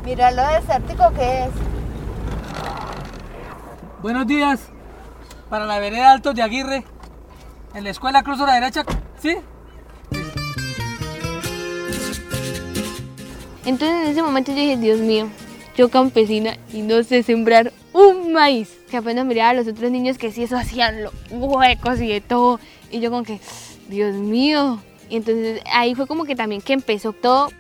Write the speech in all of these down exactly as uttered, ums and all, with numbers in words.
Mira lo desértico que es. Buenos días. Para la vereda Altos de Aguirre. En la escuela cruzo a la derecha, ¿sí? Entonces en ese momento yo dije, Dios mío, yo campesina y no sé sembrar un maíz. Que apenas miraba a los otros niños que sí eso hacían los huecos y de todo. Y yo como que, Dios mío. Y entonces ahí fue como que también que empezó todo.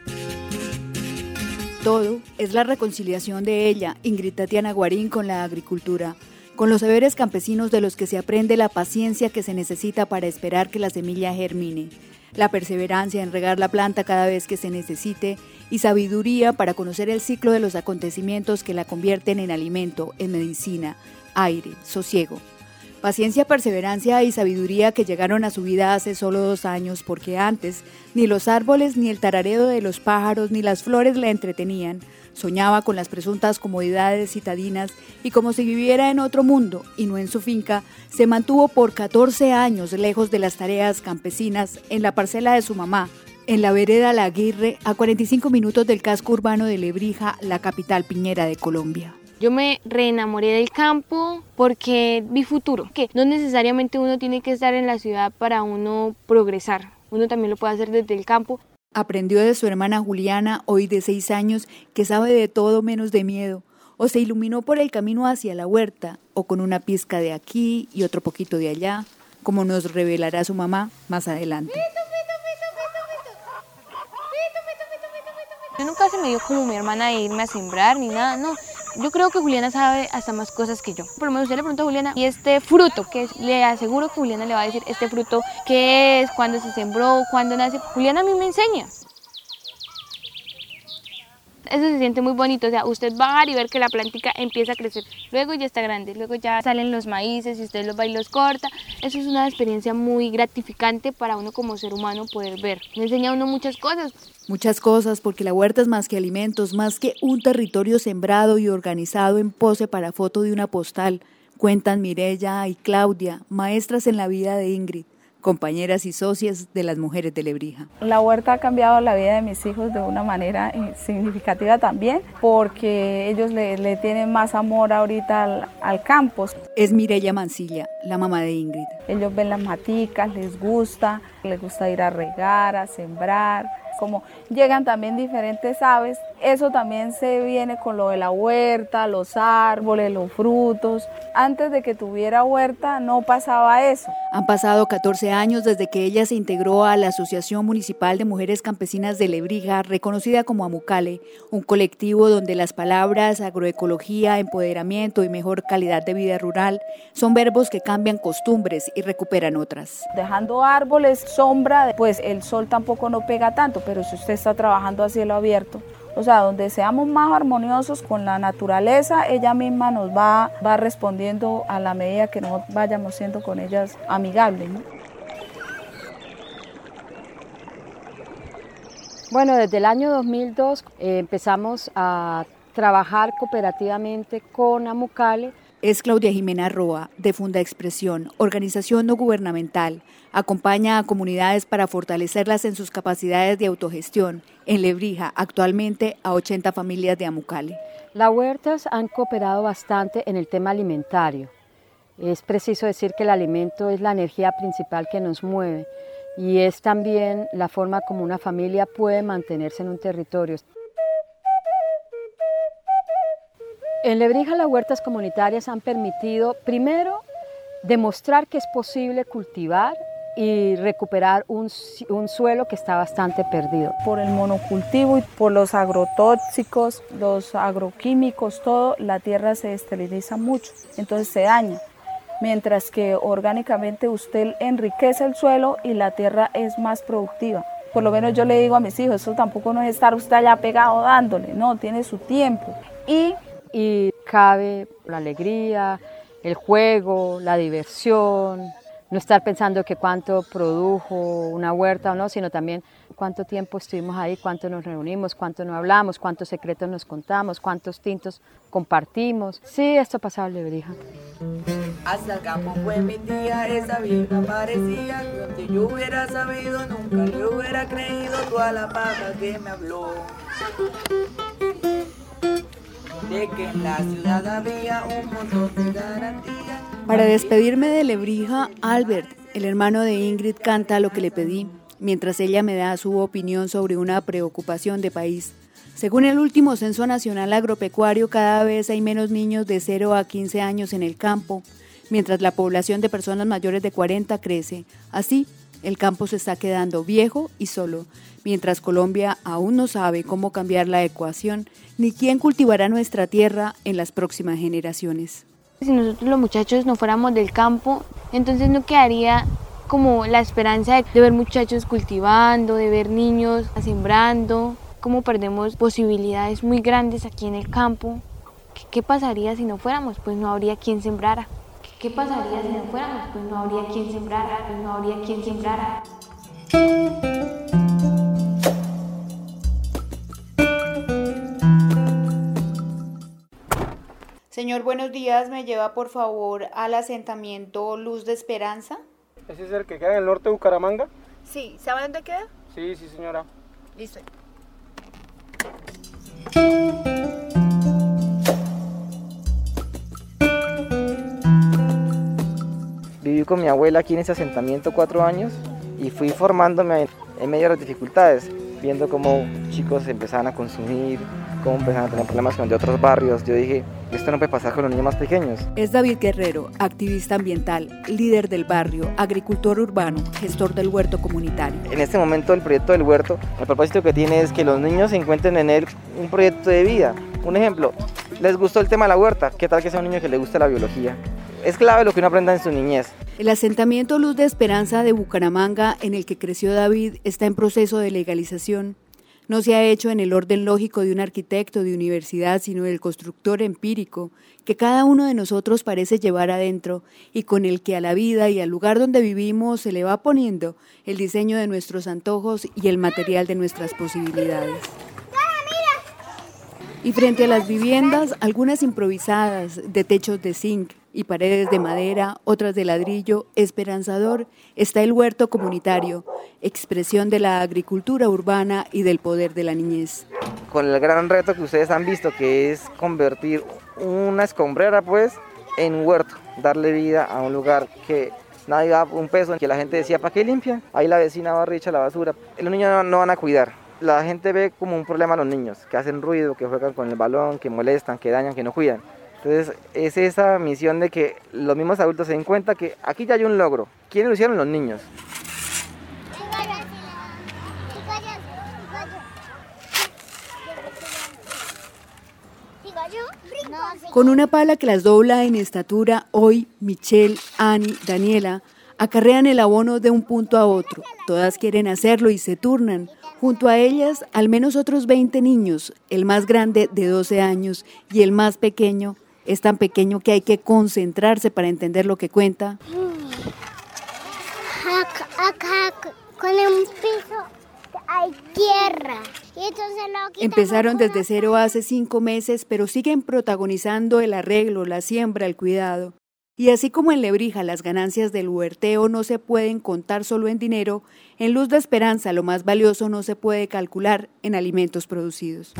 Todo es la reconciliación de ella, Ingrid Tatiana Guarín, con la agricultura, con los saberes campesinos de los que se aprende la paciencia que se necesita para esperar que la semilla germine, la perseverancia en regar la planta cada vez que se necesite y sabiduría para conocer el ciclo de los acontecimientos que la convierten en alimento, en medicina, aire, sosiego. Paciencia, perseverancia y sabiduría que llegaron a su vida hace solo dos años porque antes ni los árboles, ni el tarareo de los pájaros, ni las flores la entretenían. Soñaba con las presuntas comodidades citadinas y como si viviera en otro mundo y no en su finca, se mantuvo por catorce años lejos de las tareas campesinas en la parcela de su mamá, en la vereda La Aguirre, a cuarenta y cinco minutos del casco urbano de Lebrija, la capital piñera de Colombia. Yo me reenamoré del campo porque vi futuro, que no necesariamente uno tiene que estar en la ciudad para uno progresar, uno también lo puede hacer desde el campo. Aprendió de su hermana Juliana, hoy de seis años, que sabe de todo menos de miedo, o se iluminó por el camino hacia la huerta, o con una pizca de aquí y otro poquito de allá, como nos revelará su mamá más adelante. Yo nunca se me dio como mi hermana de irme a sembrar ni nada, no. Yo creo que Juliana sabe hasta más cosas que yo. Por lo menos usted le pregunta a Juliana, ¿y este fruto qué es? Le aseguro que Juliana le va a decir este fruto qué es, cuándo se sembró, cuándo nace. Juliana a mí me enseña. Eso se siente muy bonito, o sea, usted va a bajar y ver que la plantica empieza a crecer, luego ya está grande, luego ya salen los maíces y usted los va y los corta. Eso es una experiencia muy gratificante para uno como ser humano poder ver. Me enseña a uno muchas cosas. Muchas cosas, porque la huerta es más que alimentos, más que un territorio sembrado y organizado en pose para foto de una postal, cuentan Mireya y Claudia, maestras en la vida de Ingrid, compañeras y socias de las mujeres de Lebrija. La huerta ha cambiado la vida de mis hijos de una manera significativa también, porque ellos le, le tienen más amor ahorita al, al campo. Es Mireya Mancilla, la mamá de Ingrid. Ellos ven las maticas, les gusta, les gusta ir a regar, a sembrar. Como llegan también diferentes aves, eso también se viene con lo de la huerta, los árboles, los frutos. Antes de que tuviera huerta no pasaba eso. Han pasado catorce años desde que ella se integró a la Asociación Municipal de Mujeres Campesinas de Lebrija, reconocida como AMUCALE, un colectivo donde las palabras agroecología, empoderamiento y mejor calidad de vida rural son verbos que cambian costumbres y recuperan otras. Dejando árboles, sombra, pues el sol tampoco no pega tanto, pero si usted está trabajando a cielo abierto, o sea, donde seamos más armoniosos con la naturaleza, ella misma nos va, va respondiendo a la medida que nos vayamos siendo con ellas amigables, ¿no? Bueno, desde el año dos mil dos eh, empezamos a trabajar cooperativamente con AMUCALE. Es Claudia Jimena Roa, de Funda Expresión, organización no gubernamental. Acompaña a comunidades para fortalecerlas en sus capacidades de autogestión. En Lebrija, actualmente, a ochenta familias de AMUCALE. Las huertas han cooperado bastante en el tema alimentario. Es preciso decir que el alimento es la energía principal que nos mueve y es también la forma como una familia puede mantenerse en un territorio. En Lebrija las huertas comunitarias han permitido, primero, demostrar que es posible cultivar y recuperar un, un suelo que está bastante perdido. Por el monocultivo y por los agrotóxicos, los agroquímicos, todo, la tierra se esteriliza mucho, entonces se daña. Mientras que orgánicamente usted enriquece el suelo y la tierra es más productiva. Por lo menos yo le digo a mis hijos, eso tampoco no es estar usted allá pegado dándole, no, tiene su tiempo. Y Y cabe la alegría, el juego, la diversión, no estar pensando que cuánto produjo una huerta o no, sino también cuánto tiempo estuvimos ahí, cuánto nos reunimos, cuánto no hablamos, cuántos secretos nos contamos, cuántos tintos compartimos. Sí, esto pasaba en Lebrija. Hasta el campo fue mi tía, esa vieja parecía, donde yo hubiera sabido, nunca le hubiera creído toda la paja que me habló. de que en la ciudad había un montón de garantías. Para despedirme de Lebrija, Albert, el hermano de Ingrid, canta lo que le pedí, mientras ella me da su opinión sobre una preocupación de país. Según el último Censo Nacional Agropecuario, cada vez hay menos niños de cero a quince años en el campo, mientras la población de personas mayores de cuarenta crece. Así, el campo se está quedando viejo y solo, mientras Colombia aún no sabe cómo cambiar la ecuación ni quién cultivará nuestra tierra en las próximas generaciones. Si nosotros los muchachos no fuéramos del campo, entonces no quedaría como la esperanza de, de ver muchachos cultivando, de ver niños sembrando, cómo perdemos posibilidades muy grandes aquí en el campo. ¿Qué, qué pasaría si no fuéramos? Pues no habría quien sembrara. ¿Qué pasaría si no fuéramos? Pues no habría quien sembrara, pues no habría quien sembrara. Señor, buenos días. ¿Me lleva por favor al asentamiento Luz de Esperanza? ¿Ese es el que queda en el norte de Bucaramanga? Sí, ¿sabe dónde queda? Sí, sí, señora. Listo. Viví con mi abuela aquí en ese asentamiento cuatro años y fui formándome en medio de las dificultades, viendo cómo chicos empezaban a consumir, cómo empezaban a tener problemas con de otros barrios. Yo dije, esto no puede pasar con los niños más pequeños. Es David Guerrero, activista ambiental, líder del barrio, agricultor urbano, gestor del huerto comunitario. En este momento el proyecto del huerto, el propósito que tiene es que los niños encuentren en él un proyecto de vida. Un ejemplo, les gustó el tema de la huerta, ¿qué tal que sea un niño que le guste la biología? Es clave lo que uno aprenda en su niñez. El asentamiento Luz de Esperanza de Bucaramanga, en el que creció David, está en proceso de legalización. No se ha hecho en el orden lógico de un arquitecto de universidad, sino del constructor empírico que cada uno de nosotros parece llevar adentro y con el que a la vida y al lugar donde vivimos se le va poniendo el diseño de nuestros antojos y el material de nuestras posibilidades. Y frente a las viviendas, algunas improvisadas, de techos de zinc y paredes de madera, otras de ladrillo, esperanzador, está el huerto comunitario, expresión de la agricultura urbana y del poder de la niñez. Con el gran reto que ustedes han visto, que es convertir una escombrera pues en huerto, darle vida a un lugar que nadie da un peso, que la gente decía, ¿para qué limpian? Ahí la vecina barre y echa la basura. Los niños no, no van a cuidar. La gente ve como un problema a los niños, que hacen ruido, que juegan con el balón, que molestan, que dañan, que no cuidan. Entonces es esa misión de que los mismos adultos se den cuenta que aquí ya hay un logro. ¿Quiénes lo hicieron? Los niños. Con una pala que las dobla en estatura, hoy Michelle, Annie, Daniela acarrean el abono de un punto a otro. Todas quieren hacerlo y se turnan. Junto a ellas, al menos otros veinte niños, el más grande de doce años y el más pequeño, es tan pequeño que hay que concentrarse para entender lo que cuenta. Acá, acá con un piso hay tierra. Y entonces lo Empezaron desde cero hace cinco meses, pero siguen protagonizando el arreglo, la siembra, el cuidado. Y así como en Lebrija las ganancias del huerteo no se pueden contar solo en dinero, en Luz de Esperanza lo más valioso no se puede calcular en alimentos producidos.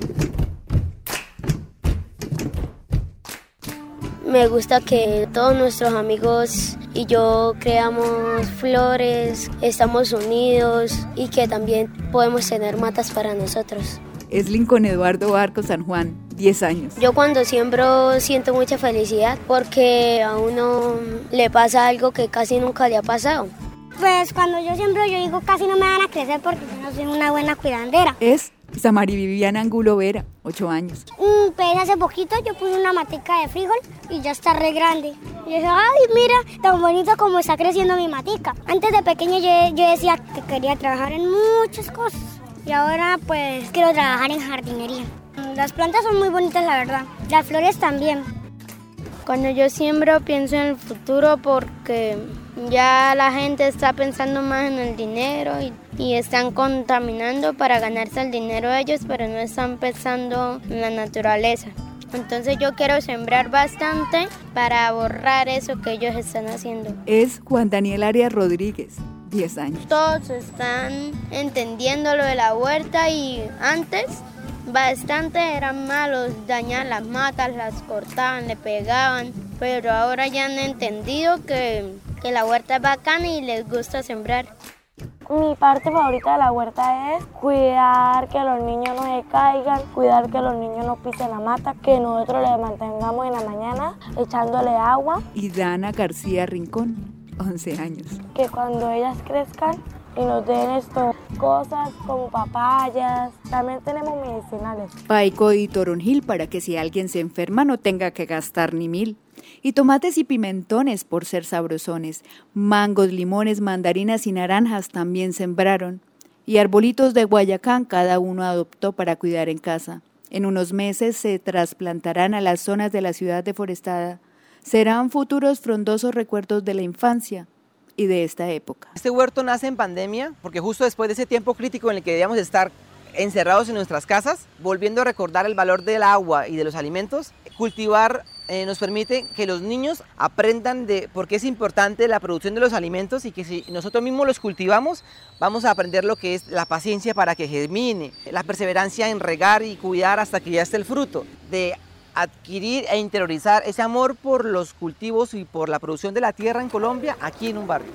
Me gusta que todos nuestros amigos y yo creamos flores, estamos unidos y que también podemos tener matas para nosotros. Es Lincoln Eduardo Arco San Juan, diez años. Yo cuando siembro siento mucha felicidad porque a uno le pasa algo que casi nunca le ha pasado. Pues cuando yo siembro yo digo casi no me van a crecer porque yo no soy una buena cuidandera. Es Samari Viviana Angulo Vera, ocho años. Mm, pues hace poquito yo puse una matica de frijol y ya está re grande. Y dije, ay, mira, tan bonito como está creciendo mi matica. Antes de pequeño yo, yo decía que quería trabajar en muchas cosas. Y ahora pues quiero trabajar en jardinería. Las plantas son muy bonitas, la verdad. Las flores también. Cuando yo siembro pienso en el futuro porque ya la gente está pensando más en el dinero y, y están contaminando para ganarse el dinero ellos, pero no están pensando en la naturaleza. Entonces yo quiero sembrar bastante para borrar eso que ellos están haciendo. Es Juan Daniel Arias Rodríguez, diez años. Todos están entendiendo lo de la huerta y antes bastante eran malos, dañaban las matas, las cortaban, le pegaban, pero ahora ya han entendido que, que la huerta es bacana y les gusta sembrar. Mi parte favorita de la huerta es cuidar que los niños no se caigan, cuidar que los niños no pisen la mata, que nosotros les mantengamos en la mañana echándole agua. Y Dana García Rincón, once años. Que cuando ellas crezcan y nos den esto, cosas como papayas, también tenemos medicinales. Paico y toronjil para que si alguien se enferma no tenga que gastar ni mil. Y tomates y pimentones por ser sabrosones, mangos, limones, mandarinas y naranjas también sembraron. Y arbolitos de Guayacán cada uno adoptó para cuidar en casa. En unos meses se trasplantarán a las zonas de la ciudad deforestada. Serán futuros frondosos recuerdos de la infancia y de esta época. Este huerto nace en pandemia porque justo después de ese tiempo crítico en el que debíamos estar encerrados en nuestras casas, volviendo a recordar el valor del agua y de los alimentos, cultivar eh, nos permite que los niños aprendan de por qué es importante la producción de los alimentos y que si nosotros mismos los cultivamos, vamos a aprender lo que es la paciencia para que germine, la perseverancia en regar y cuidar hasta que ya esté el fruto, de adquirir e interiorizar ese amor por los cultivos y por la producción de la tierra en Colombia, aquí en un barrio.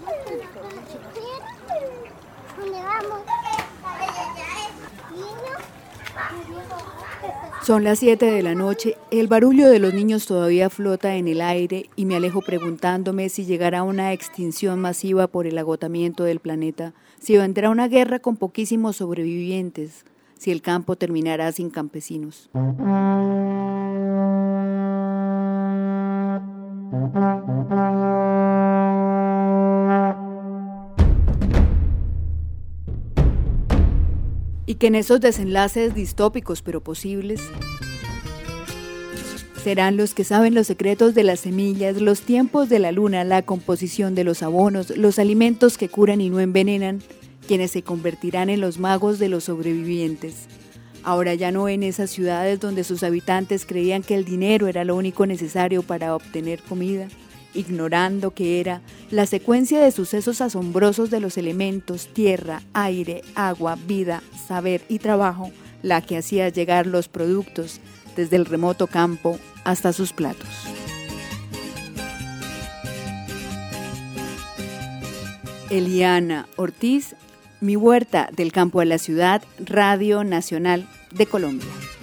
Son las siete de la noche, el barullo de los niños todavía flota en el aire y me alejo preguntándome si llegará una extinción masiva por el agotamiento del planeta, si vendrá una guerra con poquísimos sobrevivientes, si el campo terminará sin campesinos. Y que en esos desenlaces distópicos pero posibles serán los que saben los secretos de las semillas, los tiempos de la luna, la composición de los abonos, los alimentos que curan y no envenenan, quienes se convertirán en los magos de los sobrevivientes. Ahora ya no en esas ciudades donde sus habitantes creían que el dinero era lo único necesario para obtener comida, ignorando que era la secuencia de sucesos asombrosos de los elementos, tierra, aire, agua, vida, saber y trabajo, la que hacía llegar los productos desde el remoto campo hasta sus platos. Eliana Ortiz, Mi huerta del campo a la ciudad, Radio Nacional de Colombia.